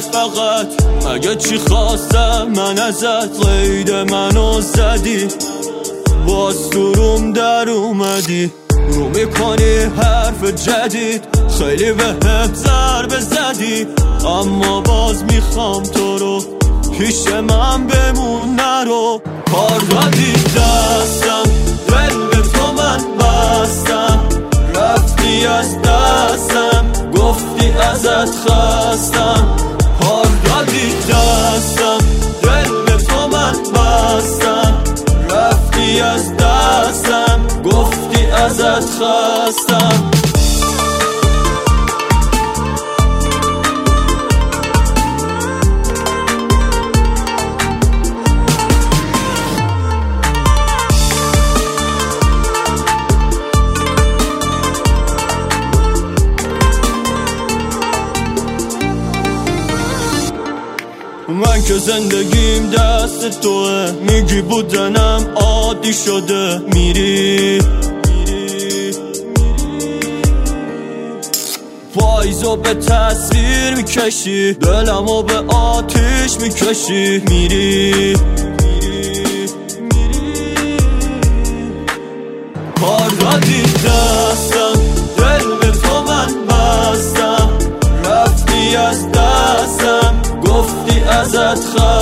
فقط؟ مگه چی خواستم من ازت؟ قید منو زدی، باز تو روم در اومدی، رو میکنی حرف جدید، خیلی بهت ضربه زدی، اما باز میخوام تو رو پیش من بمون نرو. کار دادی دستم، دل به تو من بستم، رفتی از دستم، گفتی ازت خستم. کار دادی دستم، دل به تو من بستم، رفتی از دستم، گفتی ازت خستم. من که زندگیم دست توه، میگی بودنم عادی شده، میری پاییزو به تصویر میکشی، دلمو به آتیش میکشی، میری کار دادی دستم، دل به تو من بستم، رفتی از دستم، گفتی ازت خواستم.